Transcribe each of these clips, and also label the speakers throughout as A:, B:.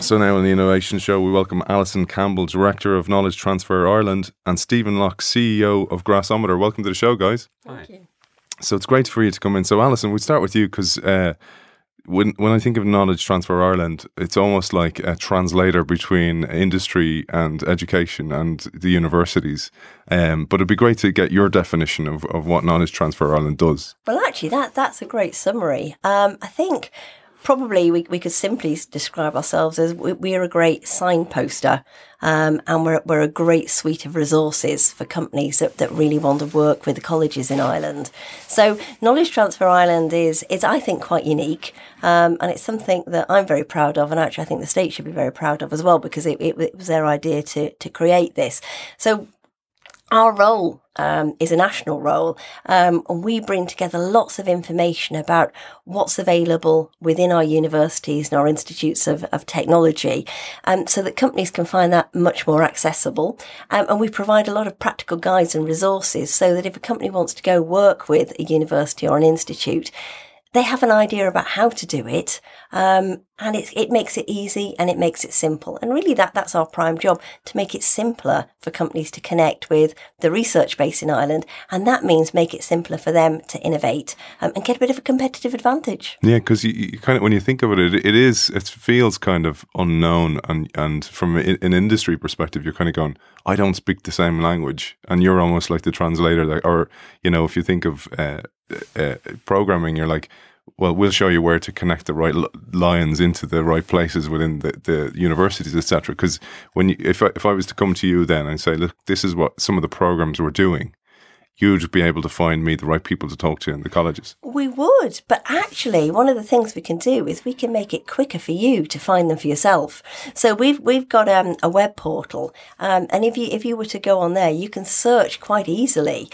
A: So now in the Innovation Show, we welcome Alison Campbell, Director of Knowledge Transfer Ireland, and Stephen Locke, CEO of Grassometer. Welcome to the show, guys.
B: Thank you.
A: So it's great for you to come in. So Alison, we'll start with you because when I think of Knowledge Transfer Ireland, it's almost like a translator between industry and education and the universities. But it'd be great to get your definition of what Knowledge Transfer Ireland does.
B: Well, actually, that's a great summary. I think probably we could simply describe ourselves as we are a great signposter, and we're a great suite of resources for companies that really want to work with the colleges in Ireland. So Knowledge Transfer Ireland is I think quite unique, and it's something that I'm very proud of, and actually I think the state should be very proud of as well, because it was their idea to create this. So our role is a national role, and we bring together lots of information about what's available within our universities and our institutes of technology, so that companies can find that much more accessible. And we provide a lot of practical guides and resources so that if a company wants to go work with a university or an institute, they have an idea about how to do it, and it makes it easy and it makes it simple. And really that's our prime job, to make it simpler for companies to connect with the research base in Ireland. And that means make it simpler for them to innovate and get a bit of a competitive advantage.
A: Yeah, because you kind of, when you think of it feels kind of unknown. And from an industry perspective, you're kind of going, I don't speak the same language. And you're almost like the translator. Or, if you think of programming, you're like, well, we'll show you where to connect the right lines into the right places within the universities, etc. Because if I was to come to you then and say, look, this is what some of the programs we're doing, you'd be able to find me the right people to talk to in the colleges.
B: We would, but actually one of the things we can do is we can make it quicker for you to find them for yourself. So we've got a web portal, and if you were to go on there, you can search quite easily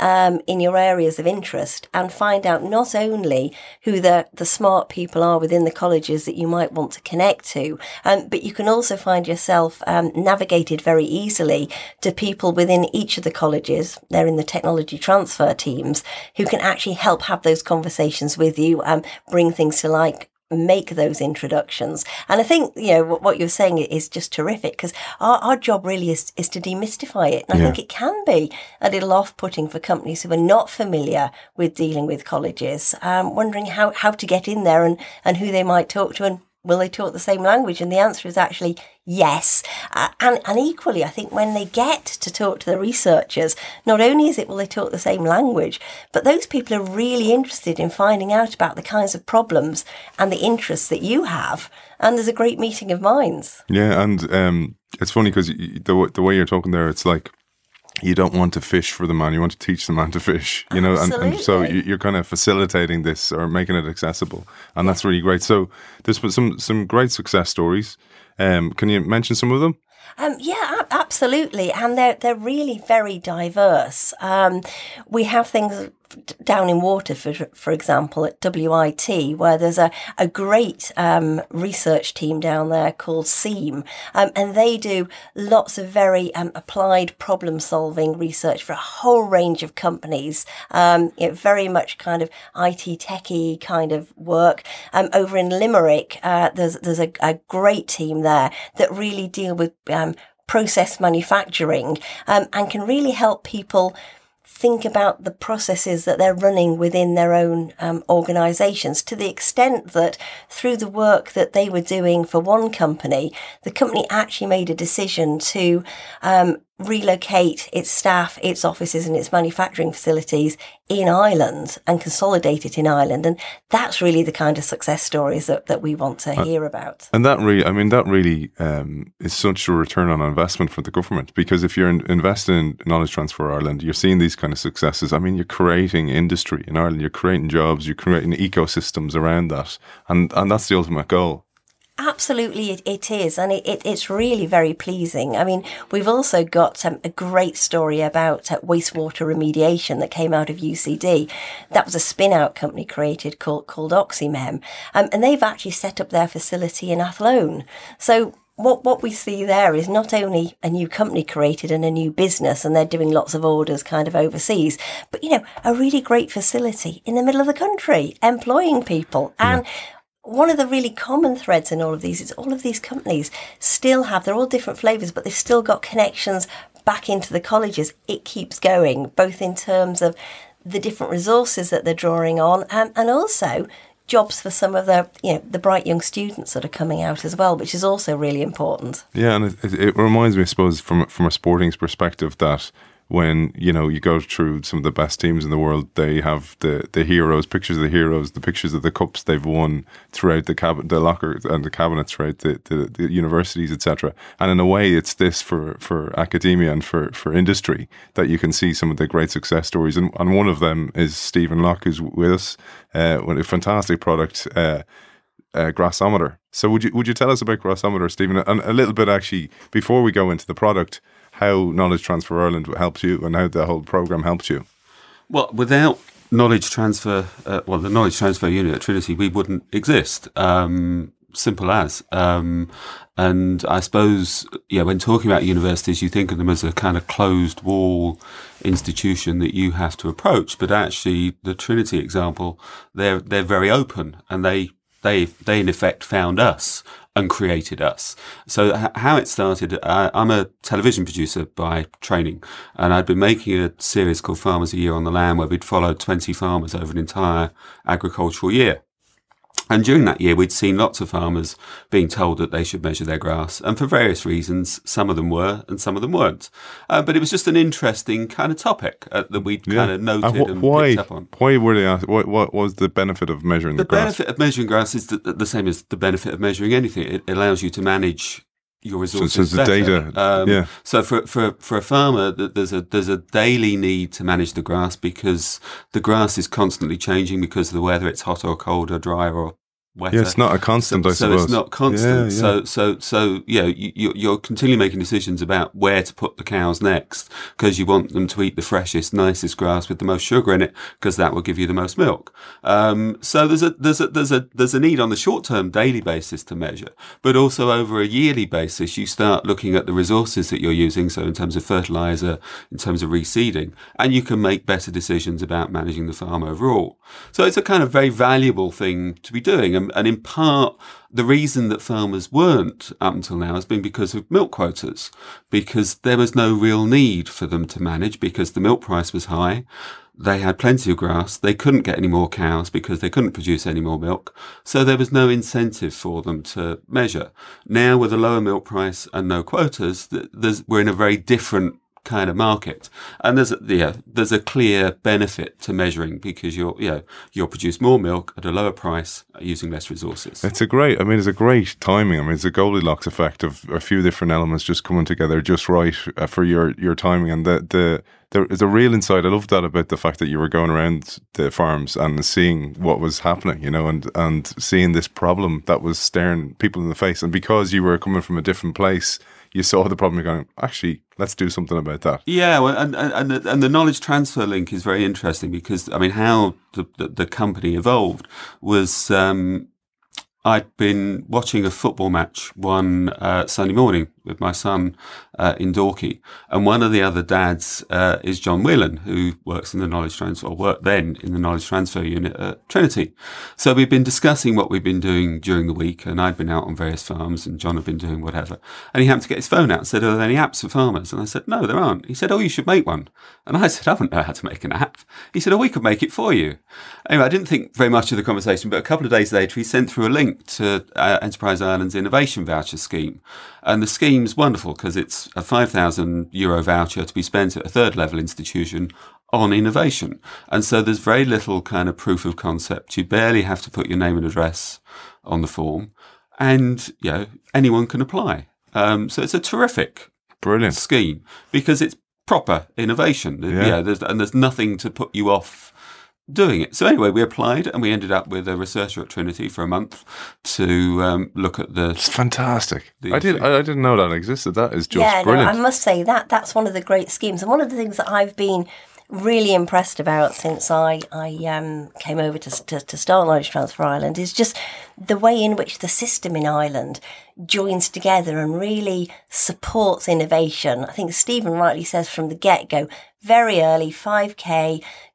B: in your areas of interest and find out not only who the smart people are within the colleges that you might want to connect to, but you can also find yourself navigated very easily to people within each of the colleges. They're in the technology transfer teams who can actually help have those conversations with you and bring things to light, make those introductions. And I think, what you're saying is just terrific, because our job really is to demystify it. And I think it can be a little off-putting for companies who are not familiar with dealing with colleges, wondering how to get in there and who they might talk to, and will they talk the same language? And the answer is actually yes. And equally, I think when they get to talk to the researchers, not only is it will they talk the same language, but those people are really interested in finding out about the kinds of problems and the interests that you have. And there's a great meeting of minds.
A: Yeah, and it's funny because the way you're talking there, it's like, you don't want to fish for the man, you want to teach the man to fish, and so you're kind of facilitating this or making it accessible, and that's really great. So there's some great success stories. Can you mention some of them?
B: Yeah, absolutely, and they're really very diverse. We have things down in Waterford, for example, at WIT, where there's a great research team down there called SEAM, and they do lots of very applied problem-solving research for a whole range of companies. Very much kind of IT techie kind of work. Over in Limerick, there's a great team there that really deal with process manufacturing and can really help people think about the processes that they're running within their own organisations, to the extent that through the work that they were doing for one company, the company actually made a decision to relocate its staff, its offices and its manufacturing facilities in Ireland and consolidate it in Ireland. And that's really the kind of success stories that we want to hear about.
A: And that really is such a return on investment for the government, because if you're investing in Knowledge Transfer Ireland, you're seeing these kind of successes. I mean, you're creating industry in Ireland, you're creating jobs, you're creating ecosystems around that. And that's the ultimate goal.
B: Absolutely, it is, and it's really very pleasing. I mean, we've also got a great story about wastewater remediation that came out of UCD. That was a spin-out company created called Oxymem, and they've actually set up their facility in Athlone. So what we see there is not only a new company created and a new business, and they're doing lots of orders kind of overseas, but, a really great facility in the middle of the country, employing people. And one of the really common threads in all of these is all of these companies still have, they're all different flavours, but they've still got connections back into the colleges. It keeps going, both in terms of the different resources that they're drawing on, and also jobs for some of the bright young students that are coming out as well, which is also really important.
A: Yeah, and it reminds me, I suppose, from a sporting perspective, that when you go through some of the best teams in the world, they have the heroes, pictures of the heroes, the pictures of the cups they've won throughout the locker and the cabinets throughout the universities, etc. And in a way, it's this for academia and for industry, that you can see some of the great success stories. And one of them is Stephen Locke, who's with us with a fantastic product, Grassometer. So would you tell us about Grassometer, Stephen, and a little bit actually before we go into the product, how Knowledge Transfer Ireland helps you and how the whole programme helps you?
C: Well, without Knowledge Transfer, the Knowledge Transfer Unit at Trinity, we wouldn't exist. Simple as. And I suppose, when talking about universities, you think of them as a kind of closed wall institution that you have to approach. But actually, the Trinity example, they're very open, and they in effect found us and created us. So how it started, I'm a television producer by training, and I'd been making a series called Farmers a Year on the Land, where we'd followed 20 farmers over an entire agricultural year. And during that year, we'd seen lots of farmers being told that they should measure their grass. And for various reasons, some of them were and some of them weren't. But it was just an interesting kind of topic that we'd kind of noted and picked up on.
A: Why were they asked? What was the benefit of measuring the grass?
C: The benefit of measuring grass is the same as the benefit of measuring anything. It allows you to manage your resources
A: so the data,
C: So for a farmer, there's a daily need to manage the grass, because the grass is constantly changing because of the weather. It's hot or cold or dry or wetter.
A: Yeah, it's not a constant, I suppose.
C: So it's not constant.
A: Yeah.
C: You're continually making decisions about where to put the cows next, because you want them to eat the freshest, nicest grass with the most sugar in it, because that will give you the most milk. So there's a need on the short-term daily basis to measure, but also over a yearly basis, you start looking at the resources that you're using. So in terms of fertilizer, in terms of reseeding, and you can make better decisions about managing the farm overall. So it's a kind of very valuable thing to be doing. And in part, the reason that farmers weren't up until now has been because of milk quotas, because there was no real need for them to manage, because the milk price was high. They had plenty of grass. They couldn't get any more cows because they couldn't produce any more milk. So there was no incentive for them to measure. Now, with a lower milk price and no quotas, we're in a very different kind of market, and there's a clear benefit to measuring, because you'll produce more milk at a lower price using less resources.
A: It's a great timing. I mean, it's a Goldilocks effect of a few different elements just coming together just right for your timing, and there is a real insight. I love that about the fact that you were going around the farms and seeing what was happening, and seeing this problem that was staring people in the face, and because you were coming from a different place, you saw the problem, you're going, actually, let's do something about that.
C: Yeah, well, and the knowledge transfer link is very interesting, because, I mean, how the company evolved was, I'd been watching a football match one Sunday morning with my son in Dorky, and one of the other dads is John Whelan, who works in the knowledge transfer, or worked then in the knowledge transfer unit at Trinity. So we've been discussing what we've been doing during the week, and I'd been out on various farms, and John had been doing whatever. And he happened to get his phone out and said, "Are there any apps for farmers?" And I said, "No, there aren't." He said, "Oh, you should make one." And I said, "I don't know how to make an app." He said, "Oh, we could make it for you." Anyway, I didn't think very much of the conversation, but a couple of days later, he sent through a link to Enterprise Ireland's Innovation Voucher Scheme. And the scheme's wonderful, because it's a €5,000 voucher to be spent at a third level institution on innovation. And so there's very little kind of proof of concept. You barely have to put your name and address on the form, and anyone can apply. So it's a terrific,
A: brilliant
C: scheme, because it's proper innovation. There's nothing to put you off doing it. So anyway, we applied, and we ended up with a researcher at Trinity for a month to look at the...
A: It's fantastic. I didn't know that existed. That is just brilliant.
B: I must say that's one of the great schemes, and one of the things that I've been really impressed about since I came over to start Knowledge Transfer Ireland is just the way in which the system in Ireland joins together and really supports innovation. I think Stephen rightly says from the get-go, very early, 5K,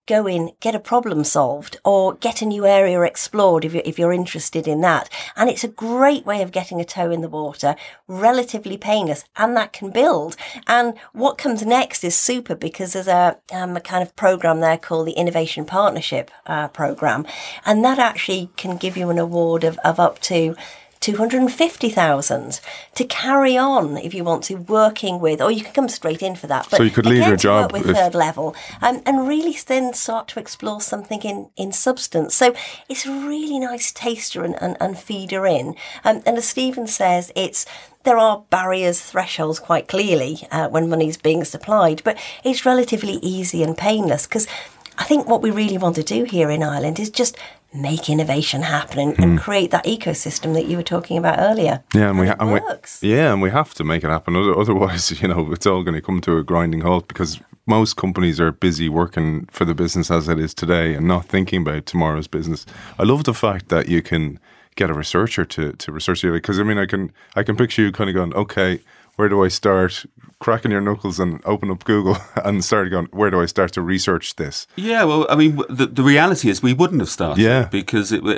B: go in, get a problem solved, or get a new area explored if you're interested in that. And it's a great way of getting a toe in the water, relatively painless, and that can build. And what comes next is super, because there's a kind of program there called the Innovation Partnership program, and that actually can give you an award of up to 250,000 to carry on if you want to, working with, or you can come straight in for that. But
A: so you could leave your job
B: with third level and really then start to explore something in substance. So it's a really nice taster and feeder in. And as Stephen says, there are barriers, thresholds quite clearly when money's being supplied, but it's relatively easy and painless, because I think what we really want to do here in Ireland is just make innovation happen and create that ecosystem that you were talking about earlier.
A: Yeah, and we have to make it happen. Otherwise, it's all going to come to a grinding halt, because most companies are busy working for the business as it is today and not thinking about tomorrow's business. I love the fact that you can get a researcher to research it, because I can picture you kind of going, okay, where do I start? Cracking your knuckles and open up Google and start going, where do I start to research this?
C: Yeah, well, I mean, the reality is we wouldn't have started, because it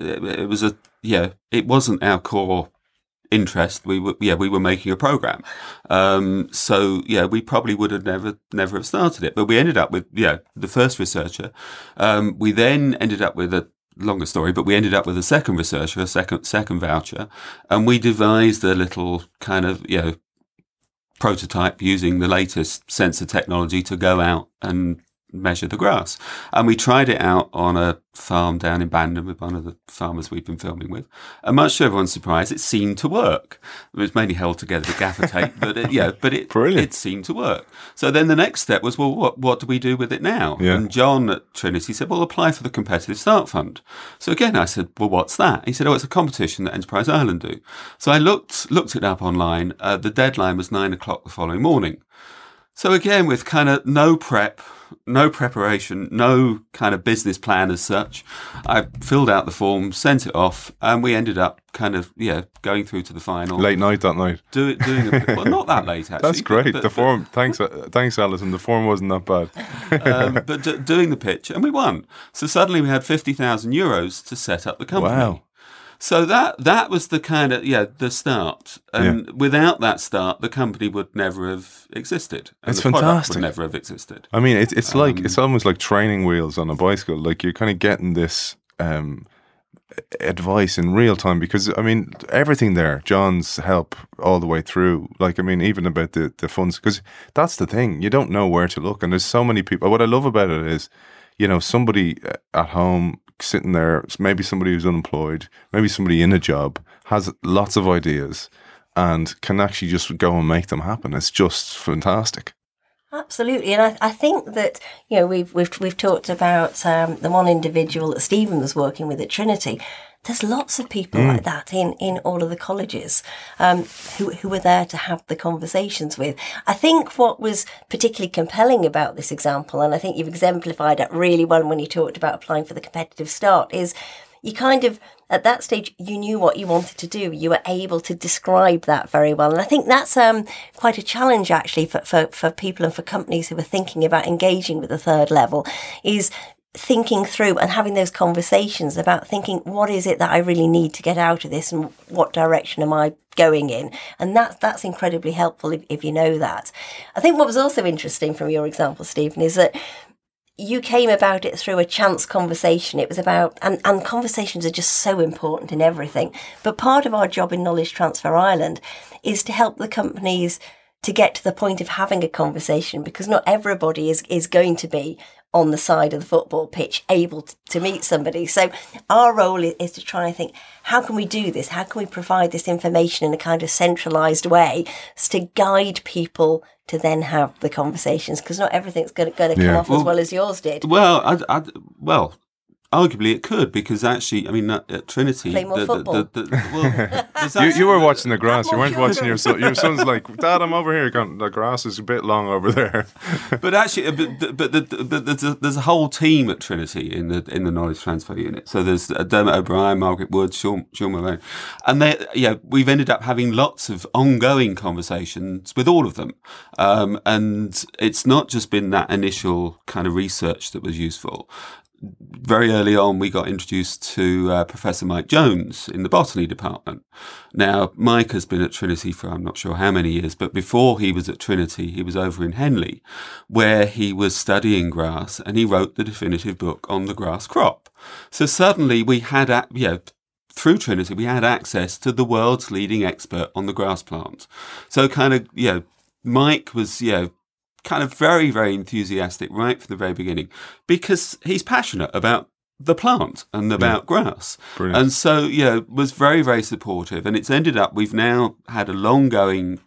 C: wasn't our core interest. We were making a program, so we probably would have never have started it. But we ended up with the first researcher. We then ended up with a longer story, but we ended up with a second researcher, a second voucher, and we devised a little kind of prototype using the latest sensor technology to go out and measure the grass. And we tried it out on a farm down in Bandon with one of the farmers we've been filming with. And much to everyone's surprise, it seemed to work. It was mainly held together with gaffer tape, but it seemed to work. So then the next step was, well, what do we do with it now? Yeah. And John at Trinity said, well, apply for the Competitive Start Fund. So again, I said, well, what's that? He said, oh, it's a competition that Enterprise Ireland do. So I looked it up online. The deadline was 9:00 the following morning. So again, with kind of no preparation, no kind of business plan as such, I filled out the form, sent it off, and we ended up kind of going through to the final.
A: Late night that night.
C: Well, not that late actually.
A: That's great. The form. Thanks, Alison. The form wasn't that bad.
C: But doing the pitch, and we won. So suddenly we had €50,000 to set up the company.
A: Wow.
C: So that was the kind of the start, and without that start, the company would never have existed. And
A: it's
C: the
A: fantastic.
C: Product would never have existed.
A: I mean, it's like it's almost like training wheels on a bicycle. Like you're kind of getting this advice in real time, because I mean everything there, John's help all the way through. Like I mean, even about the funds, because that's the thing, you don't know where to look, and there's so many people. What I love about it is, somebody at home sitting there, maybe somebody who's unemployed, maybe somebody in a job, has lots of ideas and can actually just go and make them happen. It's just fantastic.
B: Absolutely, and I think that we've talked about the one individual that Stephen was working with at Trinity. There's lots of people like that in all of the colleges who were there to have the conversations with. I think what was particularly compelling about this example, and I think you've exemplified it really well when you talked about applying for the competitive start, is you kind of, at that stage, you knew what you wanted to do. You were able to describe that very well. And I think that's quite a challenge, actually, for people and for companies who are thinking about engaging with the third level, is thinking through and having those conversations about thinking, what is it that I really need to get out of this, and what direction am I going in? And that's incredibly helpful if you know that. I think what was also interesting from your example, Stephen, is that you came about it through a chance conversation. It was about, and conversations are just so important in everything. But part of our job in Knowledge Transfer Ireland is to help the companies to get to the point of having a conversation, because not everybody is going to be on the side of the football pitch able to meet somebody. So our role is to try and think, how can we do this? How can we provide this information in a kind of centralised way to guide people to then have the conversations? Because not everything's going to come off as well as yours did.
C: Well, Arguably, it could, because actually, I mean, at Trinity,
B: Play more football.
A: You were watching the grass. You weren't watching your son. Your son's like, Dad, I'm over here. Going, the grass is a bit long over there.
C: But actually, but there's a whole team at Trinity in the knowledge transfer unit. So there's Dermot O'Brien, Margaret Wood, Sean Malone, and we've ended up having lots of ongoing conversations with all of them. And it's not just been that initial kind of research that was useful. Very early on, we got introduced to Professor Mike Jones in the botany department. Now, Mike has been at Trinity for I'm not sure how many years, but before he was at Trinity, he was over in Henley, where he was studying grass, and he wrote the definitive book on the grass crop. So suddenly we had, through Trinity, we had access to the world's leading expert on the grass plant. So kind of, Mike was, kind of very, very enthusiastic right from the very beginning, because he's passionate about the plant and about grass.
A: Brilliant.
C: And so, was very, very supportive. And it's ended up, we've now had a ongoing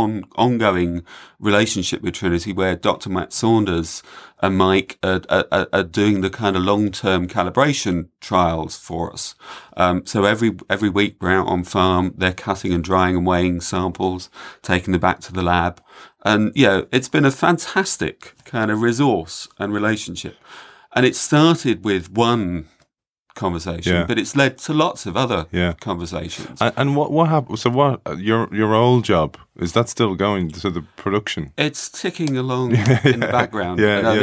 C: relationship with Trinity, where Dr. Matt Saunders and Mike are doing the kind of long-term calibration trials for us. So every week we're out on farm, they're cutting and drying and weighing samples, taking them back to the lab. And, it's been a fantastic kind of resource and relationship. And it started with one conversation, but it's led to lots of other conversations.
A: And what happened? So what your old job, is that still going to the production?
C: It's ticking along in the background.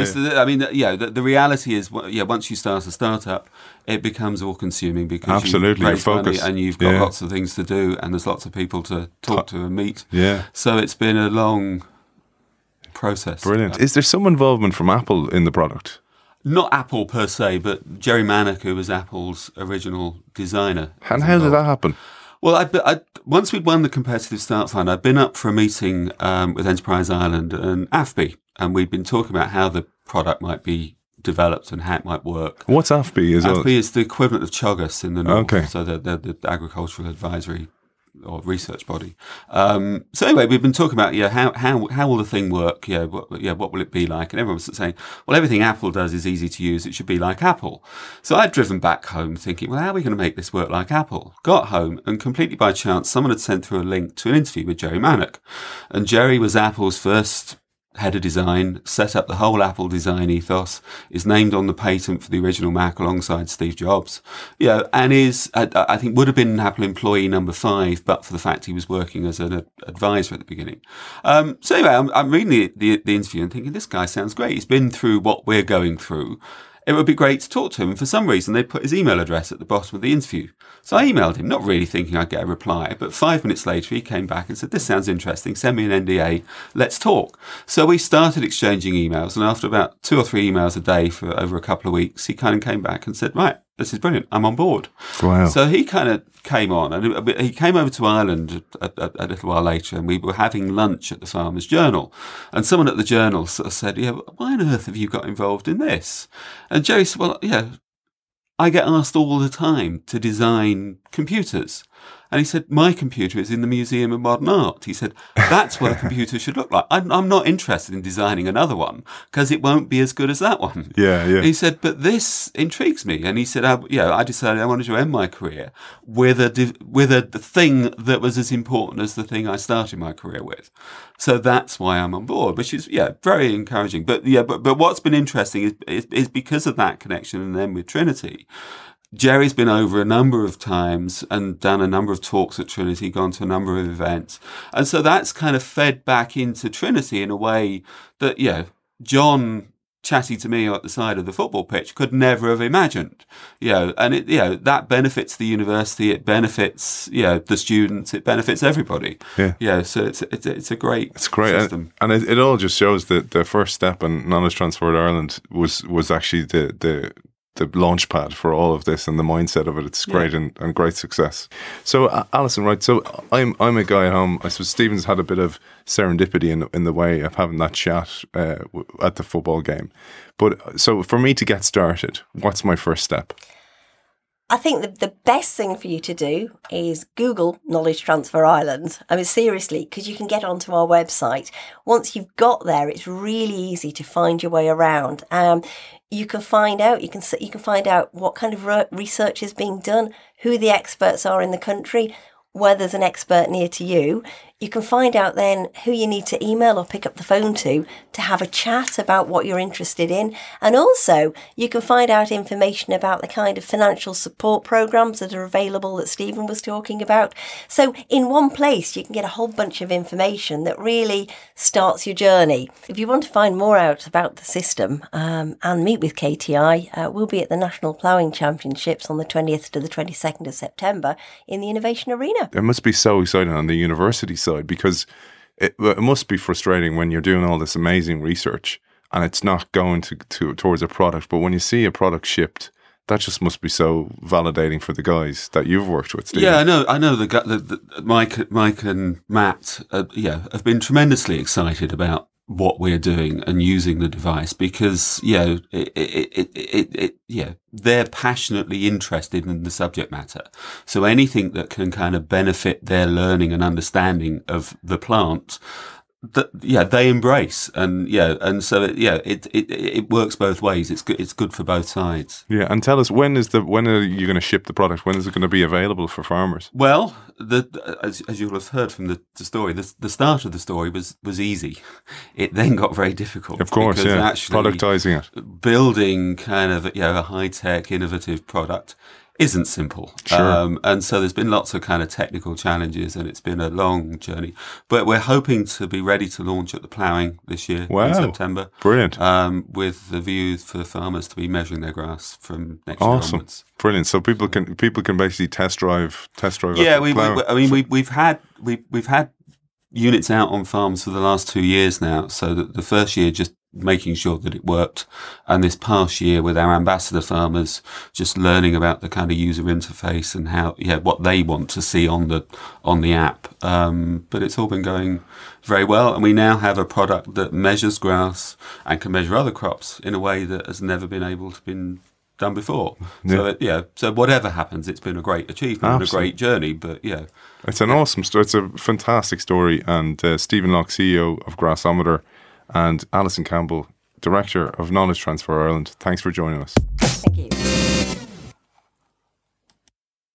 C: The reality is, once you start a startup, it becomes all consuming, because
A: absolutely,
C: you raise money
A: focus,
C: and you've got lots of things to do, and there's lots of people to talk to and meet.
A: Yeah.
C: So it's been a long process.
A: Brilliant. Is there some involvement from Apple in the product?
C: Not Apple per se, but Jerry Manick, who was Apple's original designer.
A: And how did that happen?
C: Well, I once we'd won the Competitive Start Fund, I'd been up for a meeting with Enterprise Ireland and AFBI, and we'd been talking about how the product might be developed and how it might work.
A: What's AFBI?
C: AFBI is the equivalent of Teagasc in the north,
A: okay.
C: So the agricultural advisory or research body. So anyway, we've been talking about how will the thing work? What will it be like? And everyone was saying, well, everything Apple does is easy to use. It should be like Apple. So I'd driven back home thinking, well, how are we going to make this work like Apple? Got home, and completely by chance, someone had sent through a link to an interview with Jerry Manick, and Jerry was Apple's first head of design, set up the whole Apple design ethos, is named on the patent for the original Mac alongside Steve Jobs, and is, I think, would have been an Apple employee number 5, but for the fact he was working as an advisor at the beginning. So anyway, I'm reading the interview and thinking, this guy sounds great. He's been through what we're going through. It would be great to talk to him. And for some reason, they put his email address at the bottom of the interview. So I emailed him, not really thinking I'd get a reply. But 5 minutes later, he came back and said, this sounds interesting. Send me an NDA. Let's talk. So we started exchanging emails. And after about 2 or 3 emails a day for over a couple of weeks, he kind of came back and said, right, this is brilliant. I'm on board.
A: Wow.
C: So he kind of came on, and he came over to Ireland a little while later, and we were having lunch at the Farmers Journal. And someone at the Journal sort of said, why on earth have you got involved in this? And Jerry said, well, I get asked all the time to design computers. And he said, my computer is in the Museum of Modern Art. He said, that's what a computer should look like. I'm not interested in designing another one because it won't be as good as that one.
A: Yeah.
C: He said, but this intrigues me. And he said, I decided I wanted to end my career with a thing that was as important as the thing I started my career with. So that's why I'm on board, which is, very encouraging. But what's been interesting is because of that connection and then with Trinity, Jerry's been over a number of times and done a number of talks at Trinity, gone to a number of events. And so that's kind of fed back into Trinity in a way that, John chatting to me at the side of the football pitch could never have imagined. And it, that benefits the university, it benefits, the students, it benefits everybody. So it's a great system.
A: And it all just shows that the first step in Knowledge Transfer Ireland was actually the launch pad for all of this and the mindset of it. It's great and great success. So Alison, right, so I'm a guy at home. I suppose Stephen's had a bit of serendipity in the way of having that chat at the football game. But so for me to get started, what's my first step?
B: I think the best thing for you to do is Google Knowledge Transfer Ireland. I mean, seriously, because you can get onto our website. Once you've got there, it's really easy to find your way around. You can find out. You can find out what kind of research is being done, who the experts are in the country, where there's an expert near to you. You can find out then who you need to email or pick up the phone to have a chat about what you're interested in. And also you can find out information about the kind of financial support programs that are available that Stephen was talking about. So in one place, you can get a whole bunch of information that really starts your journey. If you want to find more out about the system and meet with KTI, we'll be at the National Ploughing Championships on the 20th to the 22nd of September in the Innovation Arena.
A: It must be so exciting on the university side, because it must be frustrating when you're doing all this amazing research and it's not going towards a product. But when you see a product shipped, that just must be so validating for the guys that you've worked with, Stephen.
C: Yeah, I know. The Mike and Matt, have been tremendously excited about what we're doing and using the device, because they're passionately interested in the subject matter. So anything that can kind of benefit their learning and understanding of the plant, they embrace, and so it works both ways. It's good for both sides.
A: Yeah, and tell us, when are you going to ship the product? When is it going to be available for farmers?
C: Well, as you'll have heard from the story, the start of the story was easy. It then got very difficult.
A: Of course,
C: because
A: actually productizing it,
C: building kind of a high tech, innovative product isn't simple.
A: Sure.
C: And so there's been lots of kind of technical challenges, and it's been a long journey. But we're hoping to be ready to launch at the ploughing this year in September.
A: Brilliant.
C: With the view for farmers to be measuring their grass from next
A: year
C: onwards.
A: Brilliant. So people can basically test drive.
C: Yeah, we've had units out on farms for the last 2 years now. So that the first year just making sure that it worked, and this past year with our ambassador farmers, just learning about the kind of user interface and how what they want to see on the app. But it's all been going very well, and we now have a product that measures grass and can measure other crops in a way that has never been able to been done before. Yeah. So whatever happens, it's been a great achievement. Absolutely. And a great journey. But
A: it's an awesome story. It's a fantastic story. And Stephen Locke, CEO of Grassometer, and Alison Campbell, Director of Knowledge Transfer Ireland, thanks for joining us.
B: Thank you.